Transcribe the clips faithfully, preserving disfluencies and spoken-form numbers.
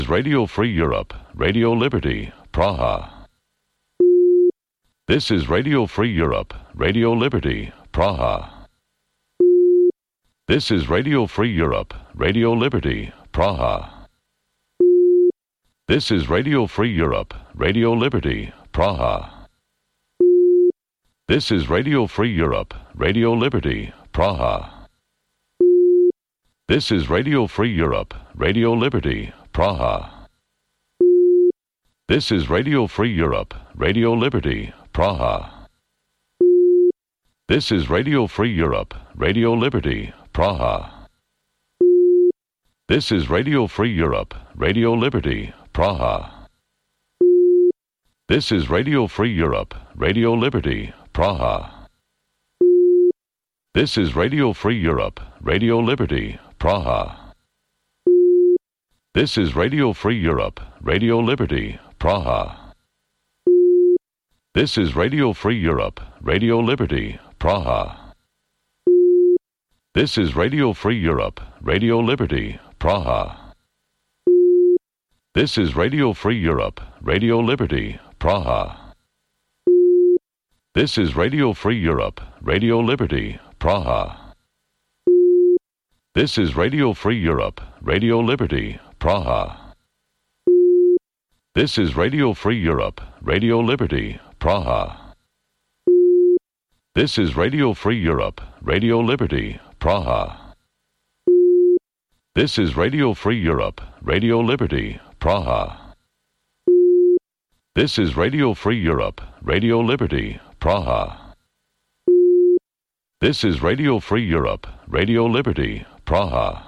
Radio Free Europe, Radio Liberty, Praha. This is Radio Free Europe, Radio Liberty, Praha. This is Radio Free Europe, Radio Liberty, Praha. This is Radio Free Europe, Radio Liberty, Praha. This is Radio Free Europe, Radio Liberty, Praha. This is Radio Free Europe, Radio Liberty, Praha. This is Radio Free Europe, Radio Liberty, Praha. This is Radio Free Europe, Radio Liberty, Praha. This is Radio Free Europe, Radio Liberty, Praha. This is Radio Free Europe, Radio Liberty, Praha. This is Radio Free Europe, Radio Liberty, Praha. This is Radio Free Europe, Radio Liberty, Praha. This is Radio Free Europe, Radio Liberty, Praha. This is Radio Free Europe, Radio Liberty, Praha. This is Radio Free Europe, Radio Liberty, Praha. This is Radio Free Europe, Radio Liberty, Praha. This is Radio Free Europe, Radio Liberty, Praha. This is Radio Free Europe, Radio Liberty, Praha. This is Radio Free Europe, Radio Liberty, Praha. This is Radio Free Europe, Radio Liberty, Praha. This is Radio Free Europe, Radio Liberty, Praha. This is Radio Free Europe, Radio Liberty, Praha.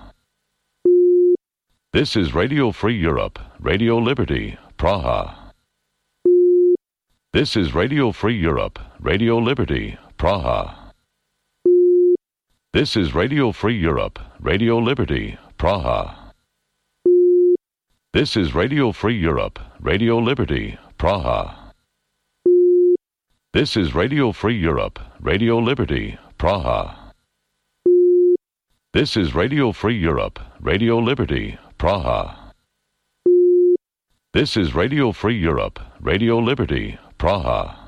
This is Radio Free Europe, Radio Liberty, Praha. This is Radio Free Europe, Radio Liberty, Praha. This is Radio Free Europe, Radio Liberty, Praha. This is Radio Free Europe, Radio Liberty, Praha. This is Radio Free Europe, Radio Liberty, Praha. This is Radio Free Europe, Radio Liberty, Praha. This is Radio Free Europe, Radio Liberty, Praha.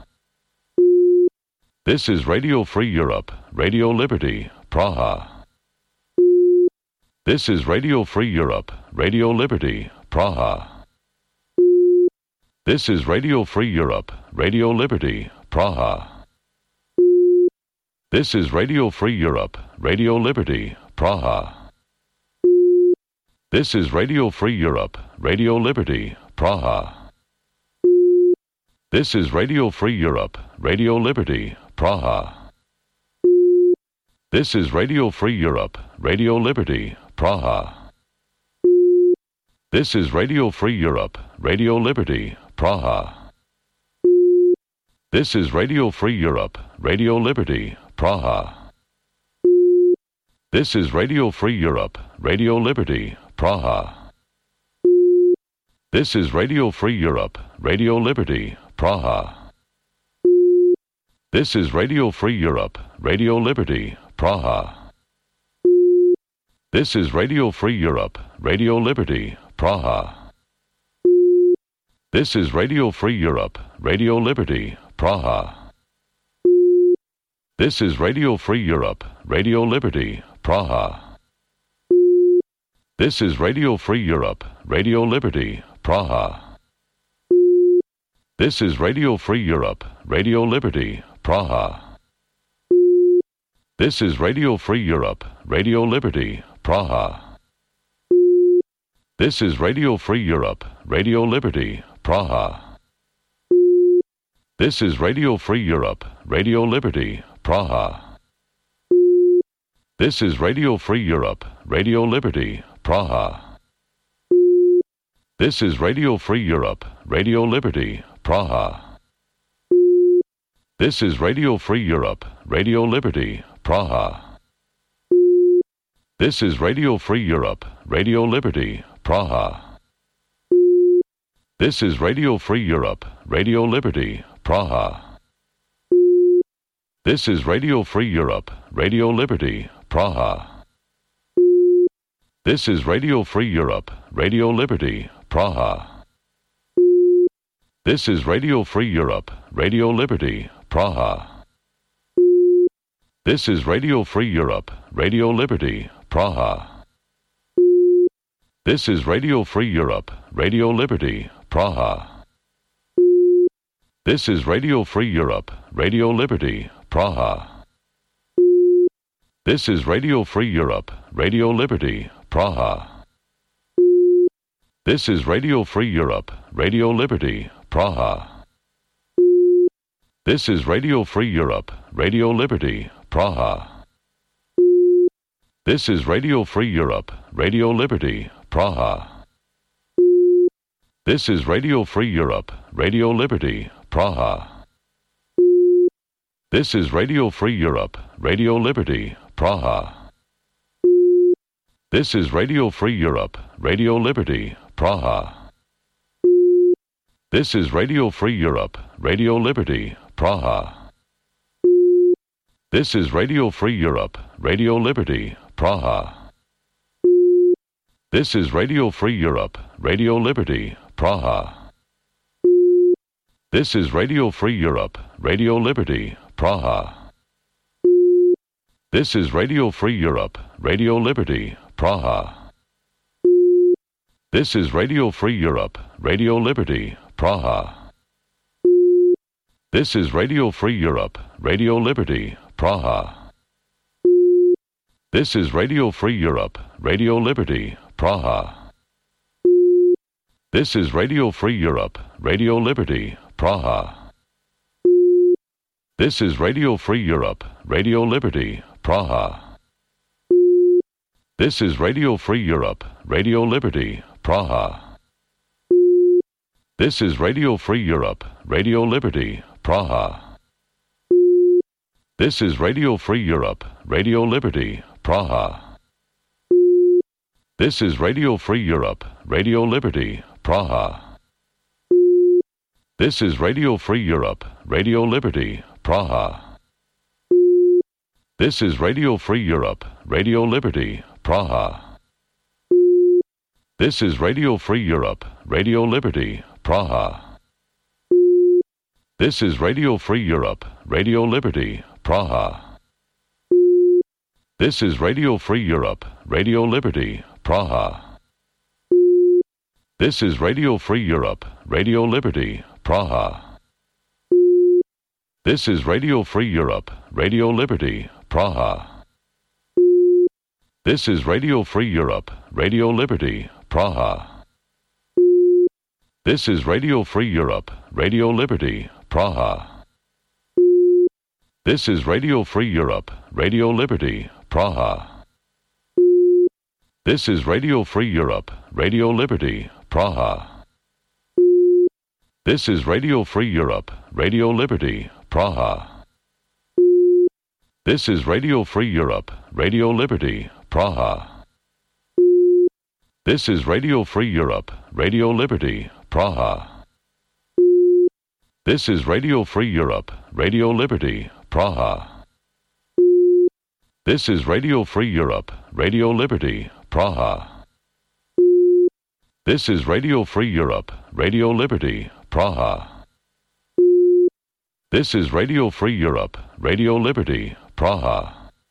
This is Radio Free Europe, Radio Liberty, Praha. This is Radio Free Europe, Radio Liberty, Praha. This is Radio Free Europe, Radio Liberty, Praha. This is Radio Free Europe, Radio Liberty, Praha. This is Radio Free Europe, Radio Liberty, Praha. This is Radio Free Europe, Radio Liberty, Praha. This is Radio Free Europe, Radio Liberty, Praha. This is Radio Free Europe, Radio Liberty, Praha. This is Radio Free Europe, Radio Liberty, Praha. This is Radio Free Europe, Radio Liberty, Praha. This is Radio Free Europe, Radio Liberty, Praha. This is Radio Free Europe, Radio Liberty, Praha. This is Radio Free Europe, Radio Liberty, Praha. This is Radio Free Europe, Radio Liberty, Praha. This is Radio Free Europe, Radio Liberty, Praha. This is Radio Free Europe, Radio Liberty, Praha. This is Radio Free Europe, Radio Liberty, Praha. This is Radio Free Europe, Radio Liberty, Praha. This is Radio Free Europe, Radio Liberty, Praha. This is Radio Free Europe, Radio Liberty, Praha. This is Radio Free Europe, Radio Liberty, Praha. This is Radio Free Europe, Radio Liberty, Praha. This is Radio Free Europe, Radio Liberty, Praha. This is Radio Free Europe, Radio Liberty, Praha. This is Radio Free Europe, Radio Liberty, Praha. This is Radio Free Europe, Radio Liberty, Praha. This is Radio Free Europe, Radio Liberty, Praha. This is Radio Free Europe, Radio Liberty, Praha. This is Radio Free Europe, Radio Liberty, Praha. This is Radio Free Europe, Radio Liberty, Praha. This is Radio Free Europe, Radio Liberty, Praha. This is Radio Free Europe, Radio Liberty, Praha. This is Radio Free Europe, Radio Liberty, Praha. This is Radio Free Europe, Radio Liberty, Praha. This is Radio Free Europe, Radio Liberty, Praha. This is Radio Free Europe, Radio Liberty, Praha. This is Radio Free Europe, Radio Liberty, Praha. This is Radio Free Europe, Radio Liberty, Praha. This is Radio Free Europe, Radio Liberty, Praha. This is Radio Free Europe, Radio Liberty, Praha. This is Radio Free Europe, Radio Liberty, Praha. This is Radio Free Europe, Radio Liberty, Praha. This is Radio Free Europe, Radio Liberty, Praha. This is Radio Free Europe, Radio Liberty, Praha. This is Radio Free Europe, Radio Liberty, Praha. This is Radio Free Europe, Radio Liberty, Praha. This is Radio Free Europe, Radio Liberty, Praha. This is Radio Free Europe, Radio Liberty, Praha. This is Radio Free Europe, Radio Liberty, Praha. This is Radio Free Europe, Radio Liberty, Praha. This is Radio Free Europe, Radio Liberty, Praha. This is Radio Free Europe, Radio Liberty, Praha. This is Radio Free Europe, Radio Liberty, Praha. This is Radio Free Europe, Radio Liberty, Praha. This is Radio Free Europe, Radio Liberty, Praha. This is Radio Free Europe, Radio Liberty, Praha. This is Radio Free Europe, Radio Liberty, Praha. This is Radio Free Europe, Radio Liberty, Praha. This is Radio Free Europe, Radio Liberty, Praha. This is Radio Free Europe, Radio Liberty, Praha. This is Radio Free Europe, Radio Liberty, Praha. This is Radio Free Europe, Radio Liberty, Praha. This is Radio Free Europe, Radio Liberty, Praha. This is Radio Free Europe, Radio Liberty, Praha. This is Radio Free Europe, Radio Liberty, Praha. This is Radio Free Europe, Radio Liberty, Praha. This is Radio Free Europe, Radio Liberty, Praha. This is Radio Free Europe, Radio Liberty, Praha. This is Radio Free Europe, Radio Liberty, Praha. This is Radio Free Europe, Radio Liberty, Praha.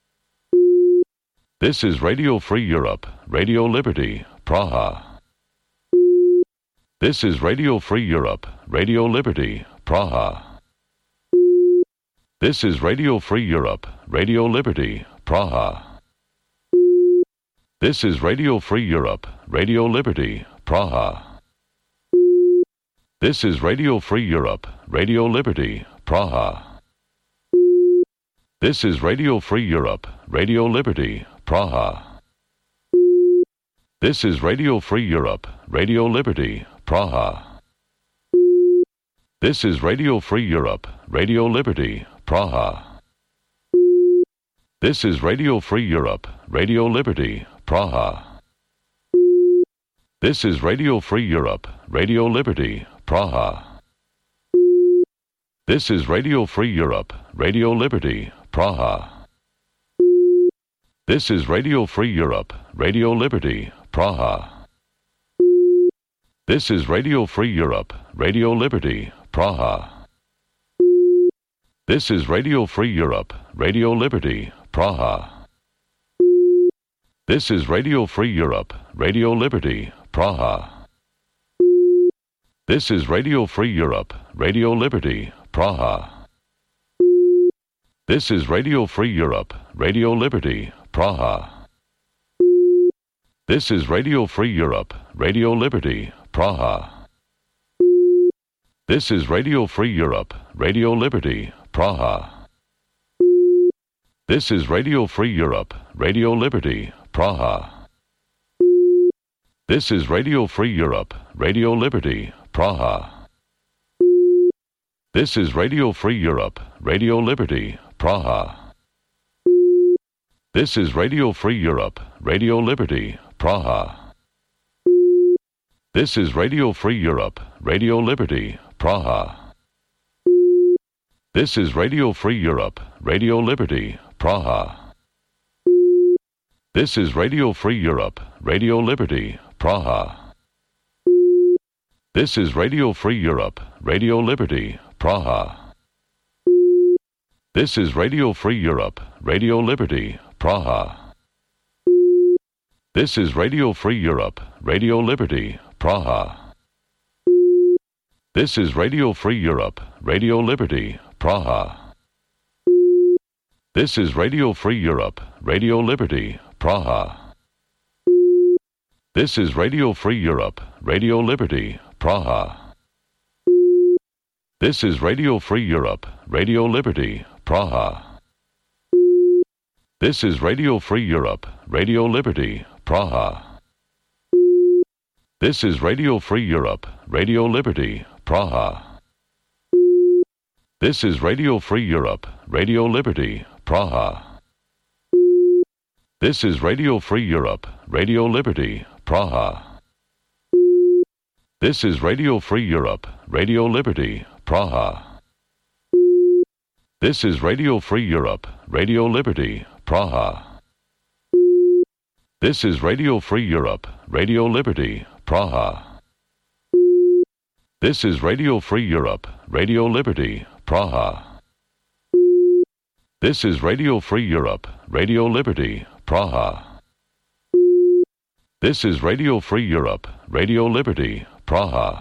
This is Radio Free Europe, Radio Liberty, Praha. This is Radio Free Europe, Radio Liberty, Praha. This is Radio Free Europe, Radio Liberty, Praha. This is Radio Free Europe, Radio Liberty, Praha. This is Radio Free Europe, Radio Liberty, Praha. This is Radio Free Europe, Radio Liberty, Praha. This is Radio Free Europe, Radio Liberty, Praha. This is Radio Free Europe, Radio Liberty, Praha. This is Radio Free Europe, Radio Liberty, Praha. This is Radio Free Europe, Radio Liberty, Praha. This is Radio Free Europe, Radio Liberty, Praha. This is Radio Free Europe, Radio Liberty, Praha. This is Radio Free Europe, Radio Liberty, Praha. This is Radio Free Europe, Radio Liberty, Praha. This is Radio Free Europe, Radio Liberty, Praha. This is Radio Free Europe, Radio Liberty, Praha. This is Radio Free Europe, Radio Liberty, Praha. This is Radio Free Europe, Radio Liberty, Praha. This is Radio Free Europe, Radio Liberty, Praha. This is Radio Free Europe, Radio Liberty, Praha. This is Radio Free Europe, Radio Liberty, Praha. This is Radio Free Europe, Radio Liberty, Praha. This is Radio Free Europe, Radio Liberty, Praha. This is Radio Free Europe, Radio Liberty, Praha. This is Radio Free Europe, Radio Liberty, Praha. This is Radio Free Europe, Radio Liberty, Praha. This is Radio Free Europe, Radio Liberty, Praha. This is Radio Free Europe, Radio Liberty, Praha. This is Radio Free Europe, Radio Liberty, Praha. This is Radio Free Europe, Radio Liberty, Praha. This is Radio Free Europe, Radio Liberty, Praha. This is Radio Free Europe, Radio Liberty, Praha. This is Radio Free Europe, Radio Liberty, Praha. This is Radio Free Europe, Radio Liberty, Praha. This is Radio Free Europe, Radio Liberty, Praha. This is Radio Free Europe, Radio Liberty, Praha. This is Radio Free Europe, Radio Liberty, Praha. This is Radio Free Europe, Radio Liberty, Praha. This is Radio Free Europe, Radio Liberty, Praha. This is Radio Free Europe, Radio Liberty, Praha. This is Radio Free Europe, Radio Liberty, Praha. This is Radio Free Europe, Radio Liberty, Praha. This is Radio Free Europe, Radio Liberty, Praha.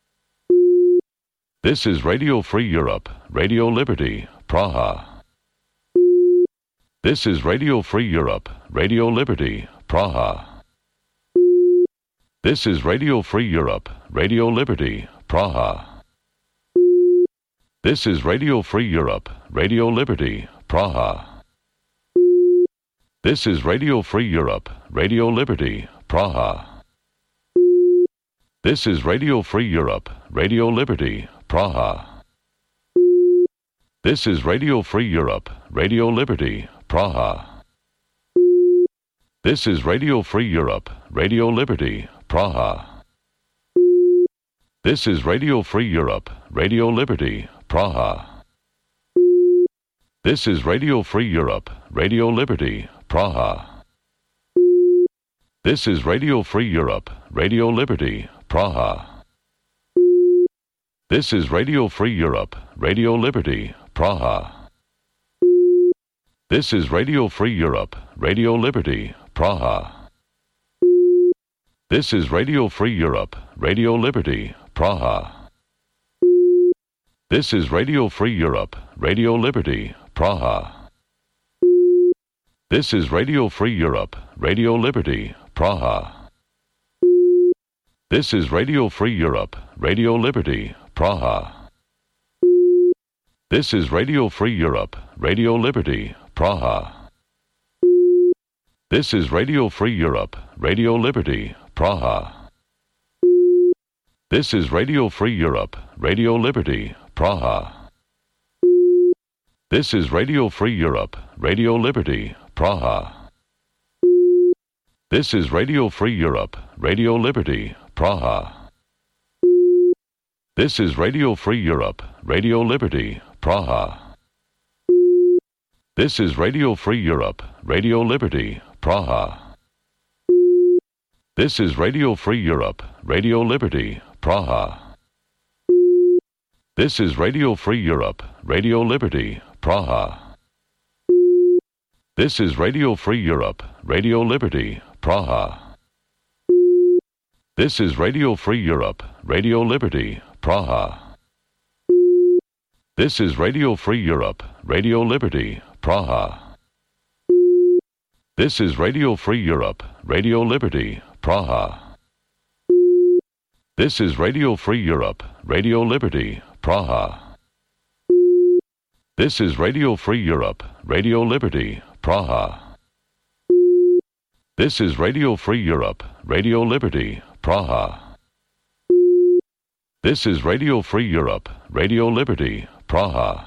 This is Radio Free Europe, Radio Liberty, Praha. This is Radio Free Europe, Radio Liberty, Praha. This is Radio Free Europe, Radio Liberty, Praha. This is Radio Free Europe, Radio Liberty, Praha. This is Radio Free Europe, Radio Liberty, Praha. This is Radio Free Europe, Radio Liberty, Praha. This is Radio Free Europe, Radio Liberty, Praha. This is Radio Free Europe, Radio Liberty, Praha. This is Radio Free Europe, Radio Liberty, Praha. This is Radio Free Europe, Radio Liberty, Praha. This is Radio Free Europe, Radio Liberty, Praha. This is Radio Free Europe, Radio Liberty, Praha. This is Radio Free Europe, Radio Liberty, Praha. This is Radio Free Europe, Radio Liberty, Praha. This is Radio Free Europe, Radio Liberty, Praha. This is Radio Free Europe, Radio Liberty, Praha. This is Radio Free Europe, Radio Liberty, Praha. This is Radio Free Europe, Radio Liberty, Praha. This is Radio Free Europe, Radio Liberty, Praha. This is Radio Free Europe, Radio Liberty, Praha. This is Radio Free Europe, Radio Liberty, Praha. This is Radio Free Europe, Radio Liberty, Praha. This is Radio Free Europe, Radio Liberty, Praha. This is Radio Free Europe, Radio Liberty, Praha. This is Radio Free Europe, Radio Liberty, Praha. This is Radio Free Europe, Radio Liberty, Praha. This is Radio Free Europe, Radio Liberty, Praha. This is Radio Free Europe, Radio Liberty, Praha. This is Radio Free Europe, Radio Liberty, Praha. This is Radio Free Europe, Radio Liberty, Praha. This is Radio Free Europe, Radio Liberty, Praha. This is Radio Free Europe, Radio Liberty, Praha. This is Radio Free Europe, Radio Liberty, Praha. This is Radio Free Europe, Radio Liberty, Praha.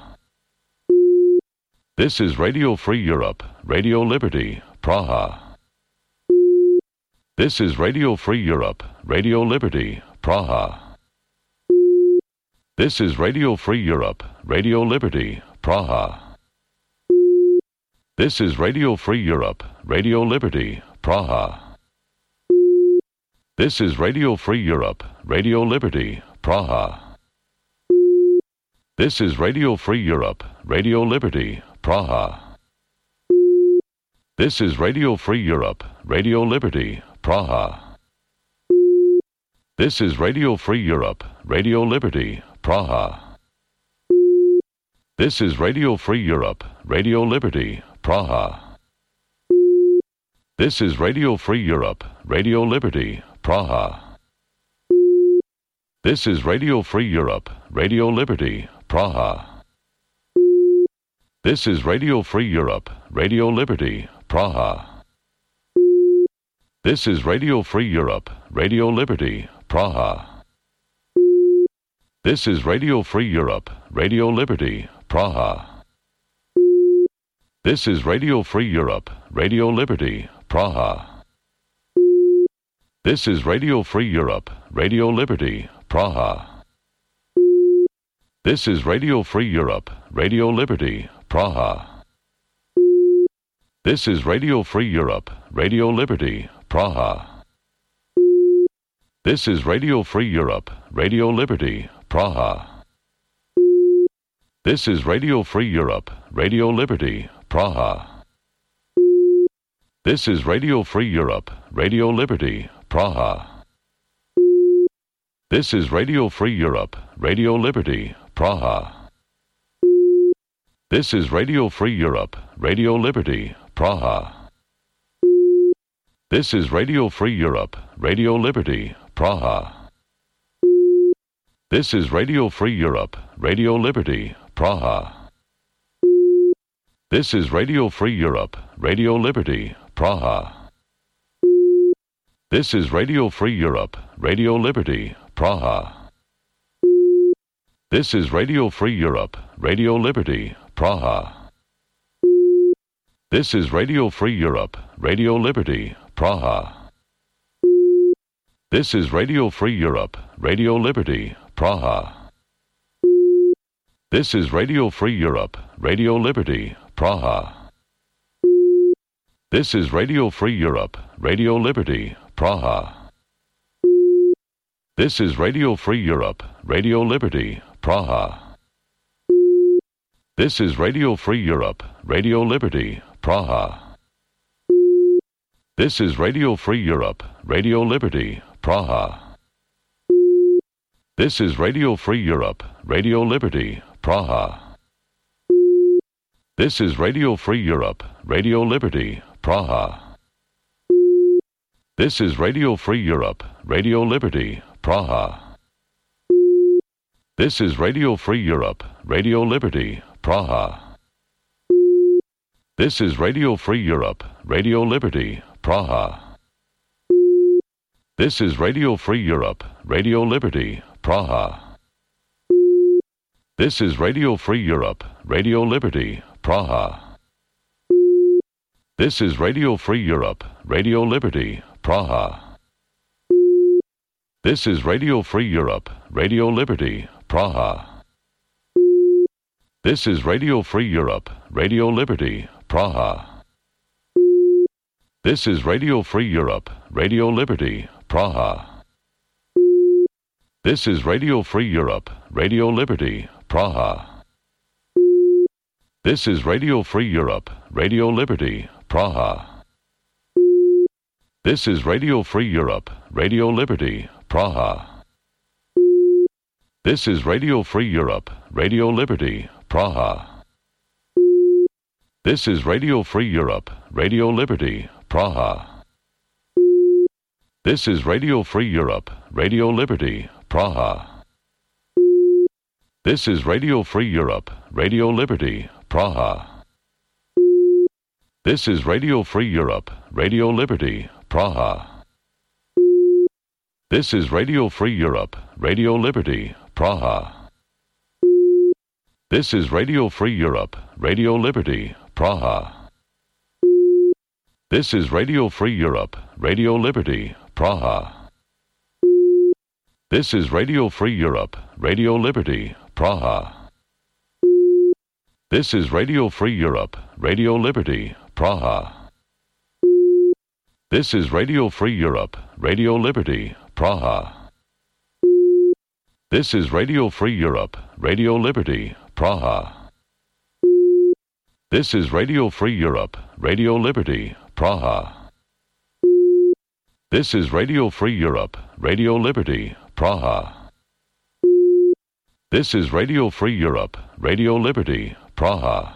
This is Radio Free Europe, Radio Liberty, Praha. This is Radio Free Europe, Radio Liberty, Praha. This is Radio Free Europe, Radio Liberty, Praha. This is Radio Free Europe, Radio Liberty, Praha. This is Radio Free Europe, Radio Liberty, Praha. This is Radio Free Europe, Radio Liberty, Praha. This is Radio Free Europe, Radio Liberty, Praha. This is Radio Free Europe, Radio Liberty, Praha. This is Radio Free Europe, Radio Liberty, Praha. This is Radio Free Europe, Radio Liberty, Praha. This is Radio Free Europe, Radio Liberty, Praha. This is Radio Free Europe, Radio Liberty, Praha. This is Radio Free Europe, Radio Liberty, Praha. This is Radio Free Europe, Radio Liberty, Praha. This is Radio Free Europe, Radio Liberty, Praha. This is Radio Free Europe, Radio Liberty, Praha. This is Radio Free Europe, Radio Liberty, Praha. This is Radio Free Europe, Radio Liberty, Praha. This is Radio Free Europe, Radio Liberty, Praha. This is Radio Free Europe, Radio Liberty, Praha. This is Radio Free Europe, Radio Liberty, Praha. This is Radio Free Europe, Radio Liberty, Praha. This is Radio Free Europe, Radio Liberty, Praha. This is Radio Free Europe, Radio Liberty, Praha. This is Radio Free Europe, Radio Liberty, Praha. This is Radio Free Europe, Radio Liberty, Praha. This is Radio Free Europe, Radio Liberty, Praha. This is Radio Free Europe, Radio Liberty, Praha. This is Radio Free Europe, Radio Liberty, Praha. This is Radio Free Europe, Radio Liberty, Praha. This is Radio Free Europe, Radio Liberty, Praha. This is Radio Free Europe, Radio Liberty, Praha. This is Radio Free Europe, Radio Liberty, Praha. This is Radio Free Europe, Radio Liberty, Praha. This is Radio Free Europe, Radio Liberty, Praha. This is Radio Free Europe, Radio Liberty, Praha. This is Radio Free Europe, Radio Liberty, Praha. This is Radio Free Europe, Radio Liberty, Praha. This is Radio Free Europe, Radio Liberty, Praha. This is Radio Free Europe, Radio Liberty, Praha. This is Radio Free Europe, Radio Liberty, Praha. This is Radio Free Europe, Radio Liberty, Praha. This is Radio Free Europe, Radio Liberty, Praha. This is Radio Free Europe, Radio Liberty, Praha. This is Radio Free Europe, Radio Liberty, Praha. This is Radio Free Europe, Radio Liberty, Praha. This is Radio Free Europe, Radio Liberty, Praha. This is Radio Free Europe, Radio Liberty, Praha. This is Radio Free Europe, Radio Liberty, Praha. This is Radio Free Europe, Radio Liberty, Praha. This is Radio Free Europe, Radio Liberty, Praha. This is Radio Free Europe, Radio Liberty, Praha. This is Radio Free Europe, Radio Liberty, Praha. This is Radio Free Europe, Radio Liberty, Praha. This is Radio Free Europe, Radio Liberty, Praha. This is Radio Free Europe, Radio Liberty, Praha. This is Radio Free Europe, Radio Liberty, Praha. This is Radio Free Europe, Radio Liberty, Praha. This is Radio Free Europe, Radio Liberty, Praha. This is Radio Free Europe, Radio Liberty, Praha. This is Radio Free Europe, Radio Liberty, Praha. This is Radio Free Europe, Radio Liberty, Praha. This is Radio Free Europe, Radio Liberty, Praha. This is Radio Free Europe, Radio Liberty, Praha.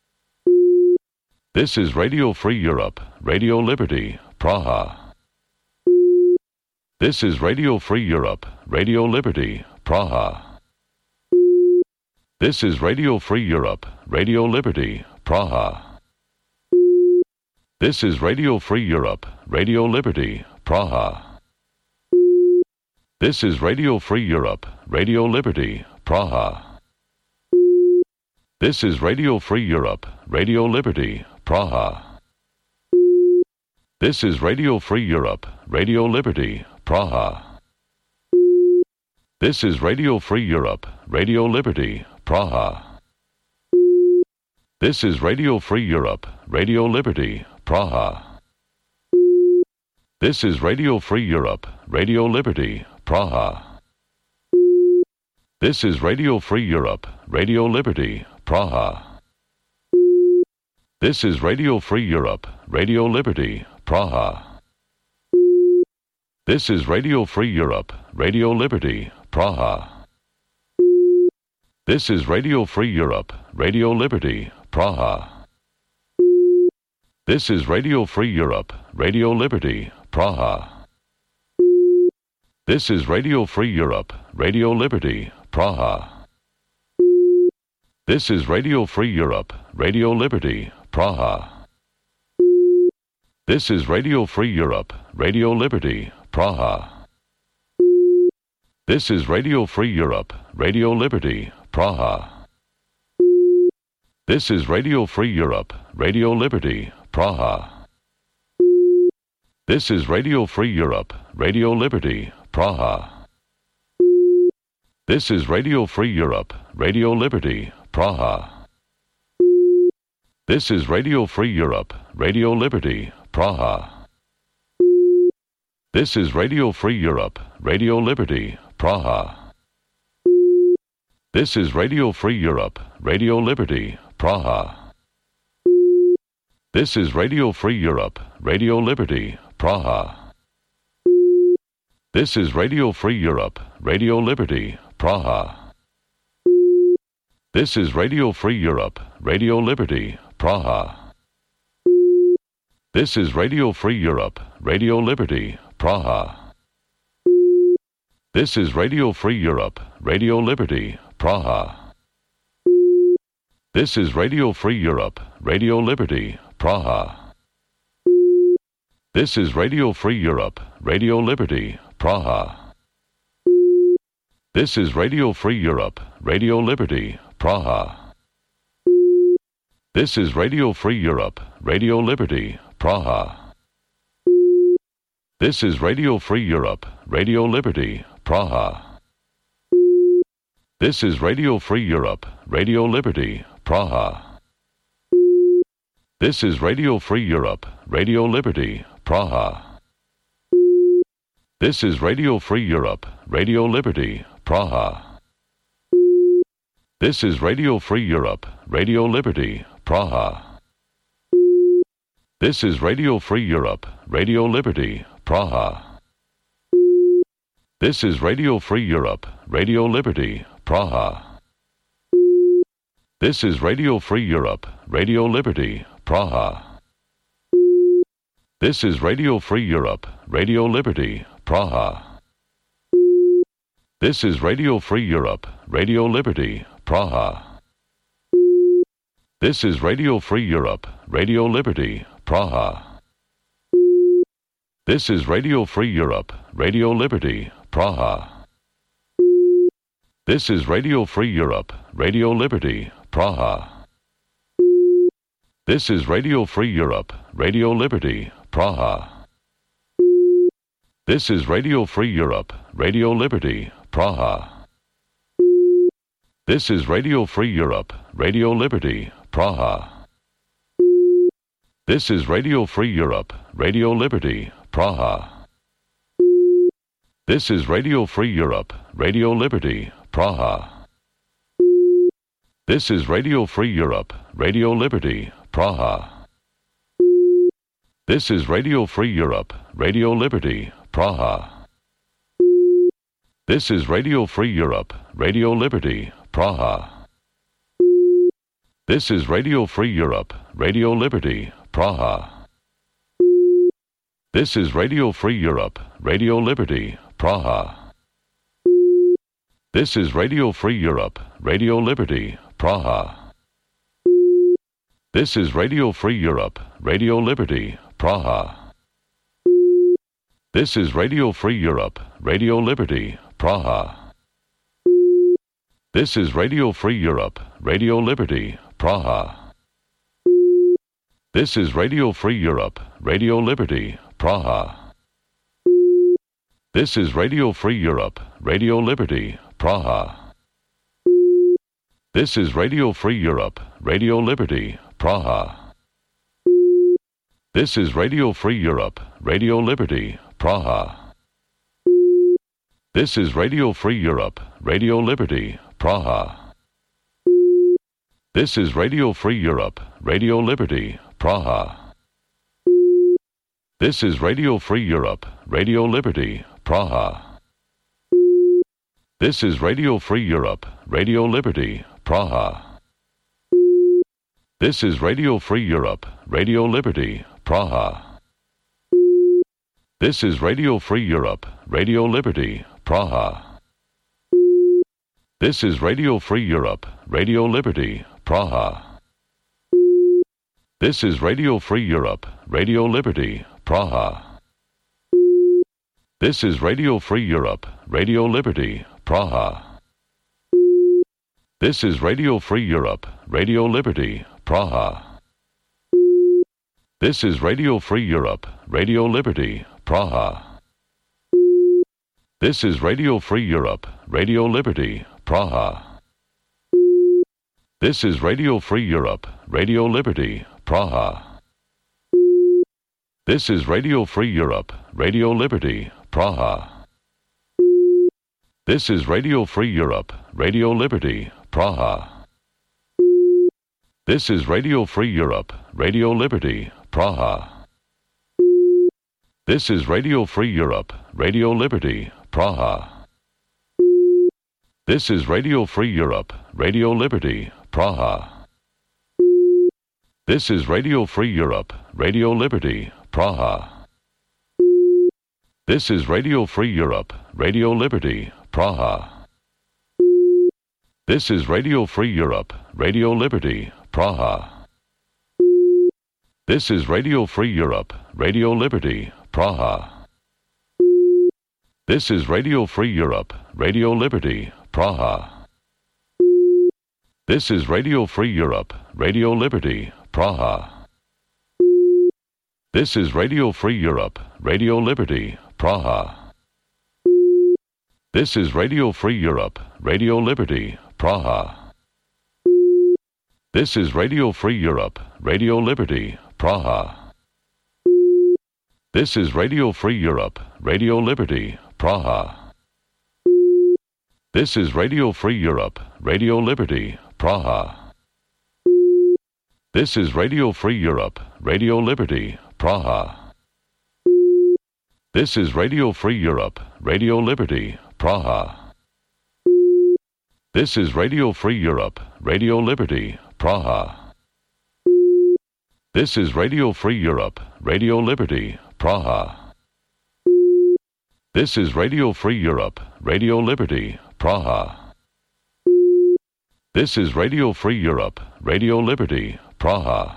This is Radio Free Europe, Radio Liberty, Praha. This is Radio Free Europe, Radio Liberty, Praha. This is Radio Free Europe, Radio Liberty, Praha. This is Radio Free Europe, Radio Liberty, Praha. This is Radio Free Europe, Radio Liberty, Praha. This is Radio Free Europe, Radio Liberty, Praha. This is Radio Free Europe, Radio Liberty, Praha. This is Radio Free Europe, Radio Liberty, Praha. This is Radio Free Europe, Radio Liberty, Praha. This is Radio Free Europe, Radio Liberty, Praha. This is Radio Free Europe, Radio Liberty, Praha. This is Radio Free Europe, Radio Liberty, Praha. This is Radio Free Europe, Radio Liberty, Praha. This is Radio Free Europe, Radio Liberty, Praha. This is Radio Free Europe, Radio Liberty, Praha. This is Radio Free Europe, Radio Liberty, Praha. This is Radio Free Europe, Radio Liberty, Praha. This is Radio Free Europe, Radio Liberty, Praha. This is Radio Free Europe, Radio Liberty, Praha. This is Radio Free Europe, Radio Liberty, Praha. This is Radio Free Europe, Radio Liberty, Praha. This is Radio Free Europe, Radio Liberty, Praha. This is Radio Free Europe, Radio Liberty, Praha. This is Radio Free Europe, Radio Liberty, Praha. This is Radio Free Europe, Radio Liberty, Praha. This is Radio Free Europe, Radio Liberty, Praha. This is Radio Free Europe, Radio Liberty, Praha. This is Radio Free Europe, Radio Liberty, Praha. This is Radio Free Europe, Radio Liberty, Praha. This is Radio Free Europe, Radio Liberty, Praha. This is Radio Free Europe, Radio Liberty, Praha. This is Radio Free Europe, Radio Liberty, Praha. This is Radio Free Europe, Radio Liberty, Praha. This is Radio Free Europe, Radio Liberty, Praha. This is Radio Free Europe, Radio Liberty, Praha. This is Radio Free Europe, Radio Liberty, Praha. This is Radio Free Europe, Radio Liberty, Praha. This is Radio Free Europe, Radio Liberty, Praha. This is Radio Free Europe, Radio Liberty, Praha. This is Radio Free Europe, Radio Liberty, Praha. This is Radio Free Europe, Radio Liberty, Praha. This is Radio Free Europe, Radio Liberty, Praha. This is Radio Free Europe, Radio Liberty, Praha. This is Radio Free Europe, Radio Liberty, Praha. This is Radio Free Europe, Radio Liberty, Praha. This is Radio Free Europe, Radio Liberty, Praha. This is Radio Free Europe, Radio Liberty, Praha. This is Radio Free Europe, Radio Liberty, Praha. This is Radio Free Europe, Radio Liberty, Praha. This is Radio Free Europe, Radio Liberty, Praha. This is Radio Free Europe, Radio Liberty, Praha. This is Radio Free Europe, Radio Liberty, Praha. This is Radio Free Europe, Radio Liberty, Praha. This is Radio Free Europe, Radio Liberty, Praha. This is Radio Free Europe, Radio Liberty, Praha. This is Radio Free Europe, Radio Liberty, Praha. This is Radio Free Europe, Radio Liberty, Praha. This is Radio Free Europe, Radio Liberty, Praha. This is Radio Free Europe, Radio Liberty, Praha. This is Radio Free Europe, Radio Liberty, Praha. This is Radio Free Europe, Radio Liberty, Praha. This is Radio Free Europe, Radio Liberty, Praha. This is Radio Free Europe, Radio Liberty, Praha. This is Radio Free Europe, Radio Liberty, Praha. This is Radio Free Europe, Radio Liberty, Praha. This is Radio Free Europe, Radio Liberty, Praha. This is Radio Free Europe, Radio Liberty, Praha. This is Radio Free Europe, Radio Liberty, Praha. This is Radio Free Europe, Radio Liberty, Praha. This is Radio Free Europe, Radio Liberty, Praha. This is Radio Free Europe, Radio Liberty, Praha. This is Radio Free Europe, Radio Liberty, Praha. This is Radio Free Europe, Radio Liberty, Praha. This is Radio Free Europe, Radio Liberty, Praha. This is Radio Free Europe, Radio Liberty, Praha. This is Radio Free Europe, Radio Liberty, Praha. This is Radio Free Europe, Radio Liberty, Praha. This is Radio Free Europe, Radio Liberty, Praha. This is Radio Free Europe, Radio Liberty, Praha. This is Radio Free Europe, Radio Liberty, Praha. This is Radio Free Europe, Radio Liberty, Praha. This is Radio Free Europe, Radio Liberty, Praha. This is Radio Free Europe, Radio Liberty, Praha. This is Radio Free Europe, Radio Liberty, Praha. This is Radio Free Europe, Radio Liberty, Praha. This is Radio Free Europe, Radio Liberty, Praha. This is Radio Free Europe, Radio Liberty, Praha. This is Radio Free Europe, Radio Liberty, Praha. This is Radio Free Europe, Radio Liberty, Praha. This is Radio Free Europe, Radio Liberty, Praha. This is Radio Free Europe, Radio Liberty, Praha. This is Radio Free Europe, Radio Liberty, Praha. This is Radio Free Europe, Radio Liberty, Praha. This is Radio Free Europe, Radio Liberty, Praha. This is Radio Free Europe, Radio Liberty, Praha. This is Radio Free Europe, Radio Liberty, Praha. This is Radio Free Europe, Radio Liberty, Praha. This is Radio Free Europe, Radio Liberty, Praha. This is Radio Free Europe, Radio Liberty, Praha. This is Radio Free Europe, Radio Liberty, Praha.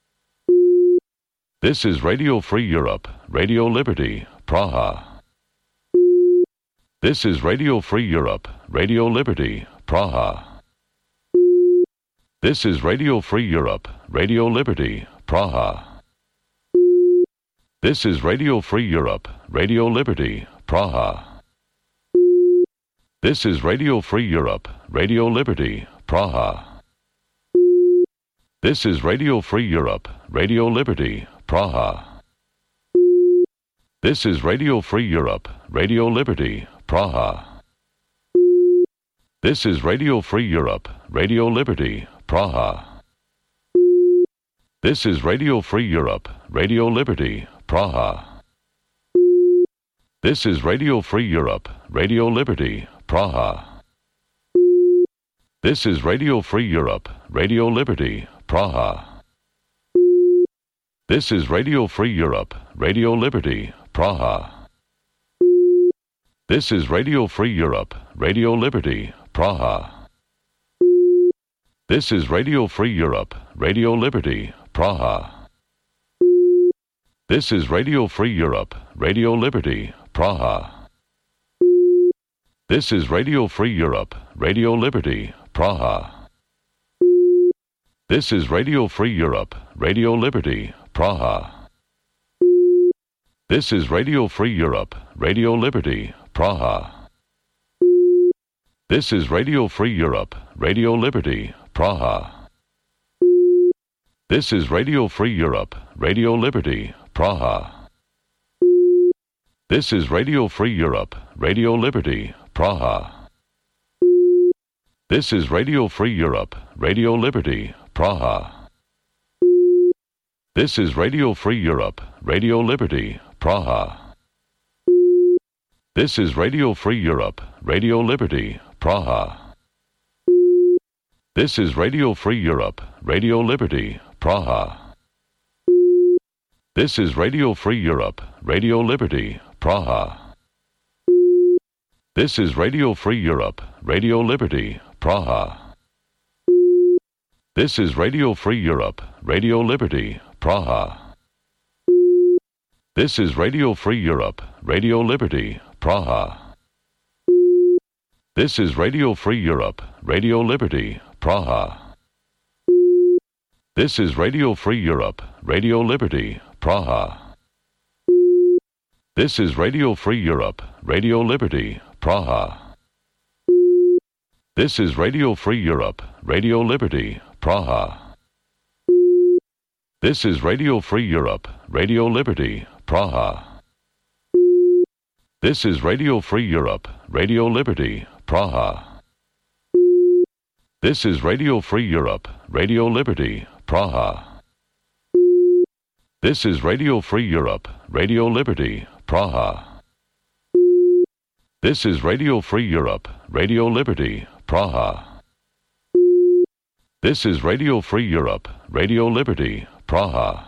This is Radio Free Europe, Radio Liberty, Praha. This is Radio Free Europe, Radio Liberty, Praha. This is Radio Free Europe, Radio Liberty, Praha. This is Radio Free Europe, Radio Liberty, Praha. This is Radio Free Europe, Radio Liberty, Praha. This is Radio Free Europe, Radio Liberty, Praha. This is Radio Free Europe, Radio Liberty, Praha. This is Radio Free Europe, Radio Liberty, Praha. This is Radio Free Europe, Radio Liberty, Praha. This is Radio Free Europe, Radio Liberty, Praha. This is Radio Free Europe, Radio Liberty, Praha. This is Radio Free Europe, Radio Liberty, Praha. This is Radio Free Europe, Radio Liberty, Praha. This is Radio Free Europe, Radio Liberty, Praha. This is Radio Free Europe, Radio Liberty, Praha. This is Radio Free Europe, Radio Liberty, Praha. This is Radio Free Europe, Radio Liberty, Praha. This is Radio Free Europe, Radio Liberty, Praha. This is Radio Free Europe, Radio Liberty, Praha. This is Radio Free Europe, Radio Liberty, Praha. This is Radio Free Europe, Radio Liberty, Praha. This is Radio Free Europe, Radio Liberty, Praha. This is Radio Free Europe, Radio Liberty, Praha. This is Radio Free Europe, Radio Liberty, Praha. This is Radio Free Europe, Radio Liberty, Praha. This is Radio Free Europe, Radio Liberty, Praha. This is Radio Free Europe, Radio Liberty, Praha. This is Radio Free Europe, Radio Liberty, Praha. This is Radio Free Europe, Radio Liberty, Praha. This is Radio Free Europe, Radio Liberty, Praha. This is Radio Free Europe, Radio Liberty, Praha. This is Radio Free Europe, Radio Liberty, Praha. This is Radio Free Europe, Radio Liberty, Praha. This is Radio Free Europe, Radio Liberty, Praha. This is Radio Free Europe, Radio Liberty, Praha. This is Radio Free Europe, Radio Liberty, Praha. This is Radio Free Europe, Radio Liberty, Praha. This is Radio Free Europe, Radio Liberty, Praha. This is Radio Free Europe, Radio Liberty, Praha.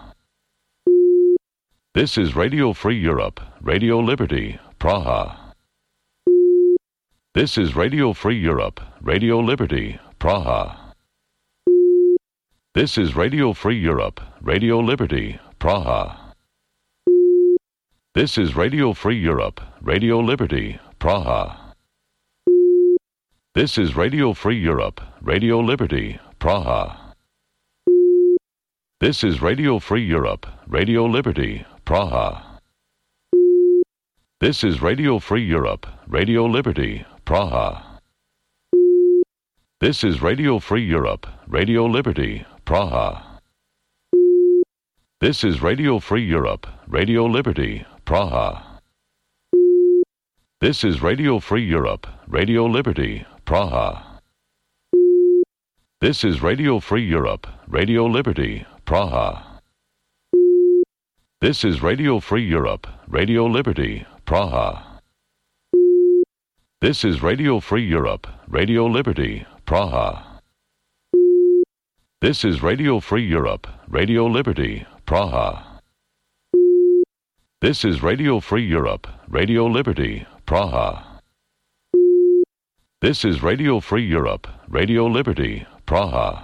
This is Radio Free Europe, Radio Liberty, Praha. This is Radio Free Europe, Radio Liberty, Praha. This is Radio Free Europe, Radio Liberty, Praha. This is Radio Free Europe, Radio Liberty, Praha. This is Radio Free Europe, Radio Liberty, Praha. This is Radio Free Europe, Radio Liberty, Praha. This is Radio Free Europe, Radio Liberty, Praha. This is Radio Free Europe, Radio Liberty, Praha. This is Radio Free Europe, Radio Liberty, Praha. This is Radio Free Europe, Radio Liberty, Praha. This is Radio Free Europe, Radio Liberty, Praha. This is Radio Free Europe, Radio Liberty, Praha. This is Radio Free Europe, Radio Liberty, Praha. This is Radio Free Europe, Radio Liberty, Praha. This is Radio Free Europe, Radio Liberty, Praha. This is Radio Free Europe, Radio Liberty, Praha.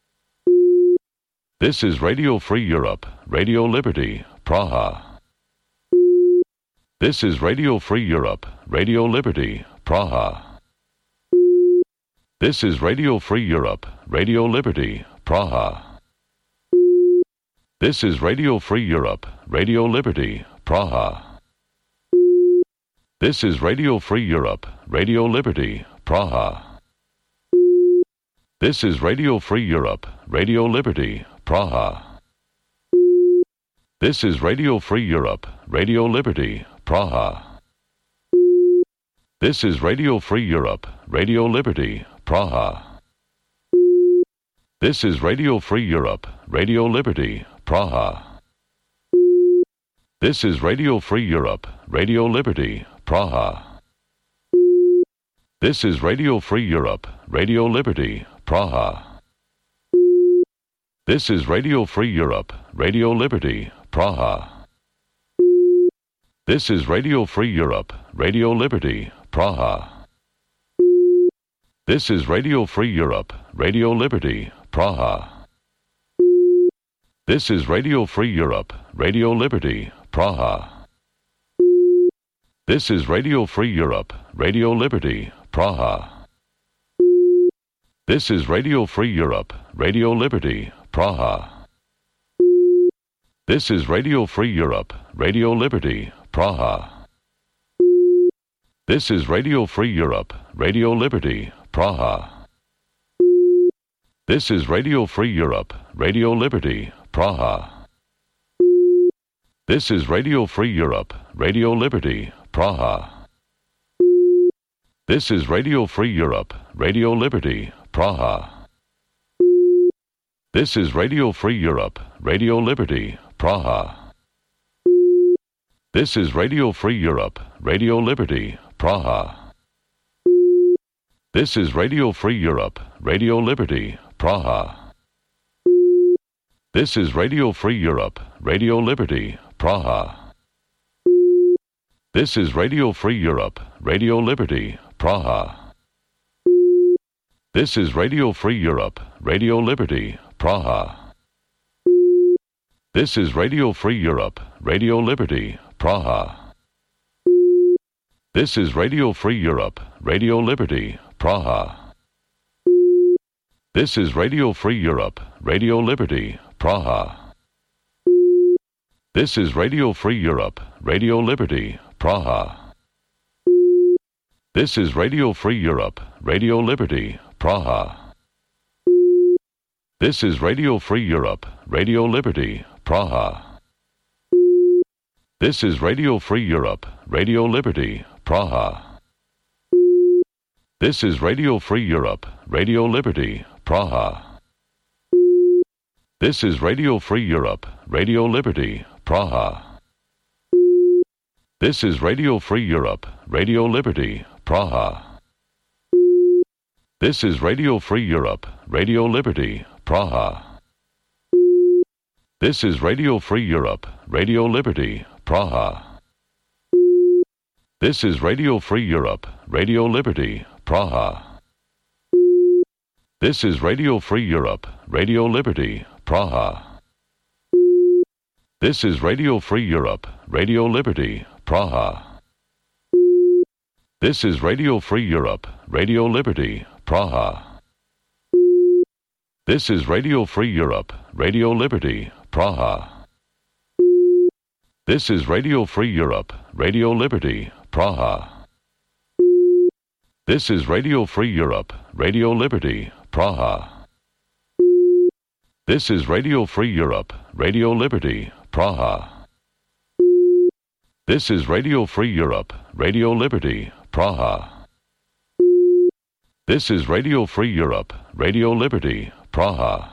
This is Radio Free Europe, Radio Liberty, Praha. This is Radio Free Europe, Radio Liberty, Praha. This is Radio Free Europe, Radio Liberty, Praha. This is Radio Free Europe, Radio Liberty, Praha. This is Radio Free Europe, Radio Liberty, Praha. This is Radio Free Europe, Radio Liberty, Praha. This is Radio Free Europe, Radio Liberty, Praha. This is Radio Free Europe, Radio Liberty, Praha. This is Radio Free Europe, Radio Liberty, Praha. This is Radio Free Europe, Radio Liberty, Praha. This is Radio Free Europe, Radio Liberty, Praha. This is Radio Free Europe, Radio Liberty, Praha. This is Radio Free Europe, Radio Liberty, Praha. This is Radio Free Europe, Radio Liberty, Praha. This is Radio Free Europe, Radio Liberty, Praha. This is Radio Free Europe, Radio Liberty, Praha. This is Radio Free Europe, Radio Liberty, Praha. This is Radio Free Europe, Radio Liberty, Praha. This is Radio Free Europe, Radio Liberty, Praha. This is Radio Free Europe, Radio Liberty, Praha. This is Radio Free Europe, Radio Liberty, Praha. This is Radio Free Europe, Radio Liberty, Praha. This is Radio Free Europe, Radio Liberty, Praha. This is Radio Free Europe, Radio Liberty, Praha. This is Radio Free Europe, Radio Liberty, Praha. This is Radio Free Europe, Radio Liberty, Praha. This is Radio Free Europe, Radio Liberty, Praha. This is Radio Free Europe, Radio Liberty, Praha. This is Radio Free Europe, Radio Liberty, Praha. This is Radio Free Europe, Radio Liberty, Praha. This is Radio Free Europe, Radio Liberty, Praha. This is Radio Free Europe, Radio Liberty, Praha. This is Radio Free Europe, Radio Liberty, Praha. This is Radio Free Europe, Radio Liberty, Praha. This is Radio Free Europe, Radio Liberty, Praha. This is Radio Free Europe, Radio Liberty, Praha. This is Radio Free Europe, Radio Liberty, Praha. This is Radio Free Europe, Radio Liberty, Praha. This is Radio Free Europe, Radio Liberty, Praha. This is Radio Free Europe, Radio Liberty, Praha. This is Radio Free Europe, Radio Liberty, Praha. This is Radio Free Europe, Radio Liberty, Praha. This is Radio Free Europe, Radio Liberty, Praha. This is Radio Free Europe, Radio Liberty, Praha. This is Radio Free Europe, Radio Liberty, Praha. This is Radio Free Europe, Radio Liberty, Praha. This is Radio Free Europe, Radio Liberty, Praha. This is Radio Free Europe, Radio Liberty, Praha. This is Radio Free Europe, Radio Liberty, Praha. This is Radio Free Europe, Radio Liberty, Praha.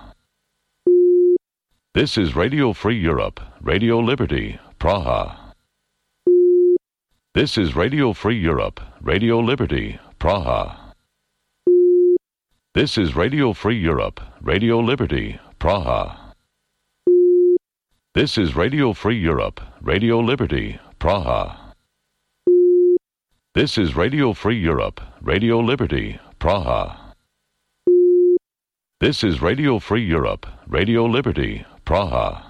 This is Radio Free Europe, Radio Liberty, Praha. This is Radio Free Europe, Radio Liberty, Praha. This is Radio Free Europe, Radio Liberty, Praha. This is Radio Free Europe, Radio Liberty, Praha. This is Radio Free Europe, Radio Liberty, Praha. This is Radio Free Europe, Radio Liberty, Praha.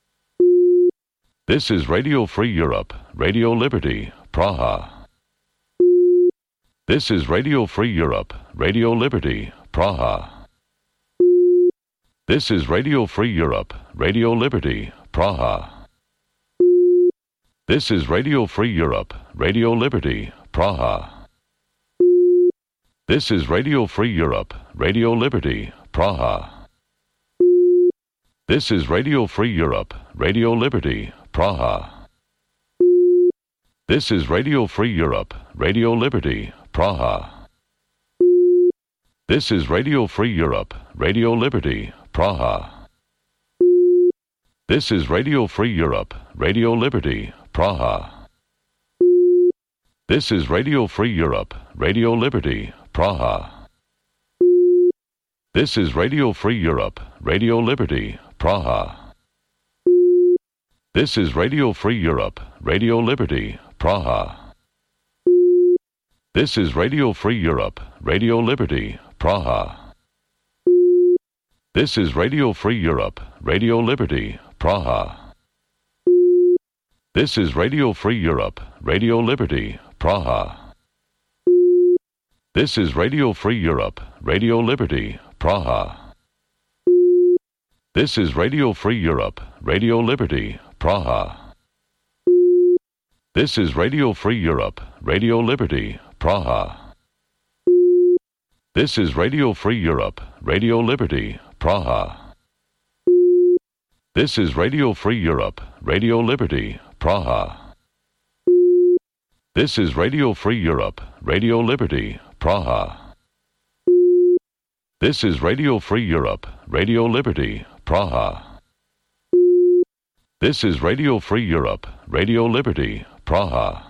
This is Radio Free Europe, Radio Liberty, Praha. This is Radio Free Europe, Radio Liberty, Praha. This is Radio Free Europe, Radio Liberty, Praha. This is Radio Free Europe, Radio Liberty, Praha. This is Radio Free Europe, Radio Liberty, Praha. This is Radio Free Europe, Radio Liberty, Praha. This is Radio Free Europe, Radio Liberty, Praha. This is Radio Free Europe, Radio Liberty, Praha. This is Radio Free Europe, Radio Liberty, Praha. This is Radio Free Europe, Radio Liberty, Praha. This is Radio Free Europe, Radio Liberty, Praha. This is Radio Free Europe, Radio Liberty, Praha. This is Radio Free Europe, Radio Liberty, Praha. This is Radio Free Europe, Radio Liberty, Praha. This is Radio Free Europe, Radio Liberty, Praha. This is Radio Free Europe, Radio Liberty, Praha. This is Radio Free Europe, Radio Liberty, Praha. This is Radio Free Europe, Radio Liberty, Praha. This is Radio Free Europe, Radio Liberty, Praha. This is Radio Free Europe, Radio Liberty, Praha. This is Radio Free Europe, Radio Liberty, Praha. This is Radio Free Europe, Radio Liberty, Praha. This is Radio Free Europe, Radio Liberty, Praha.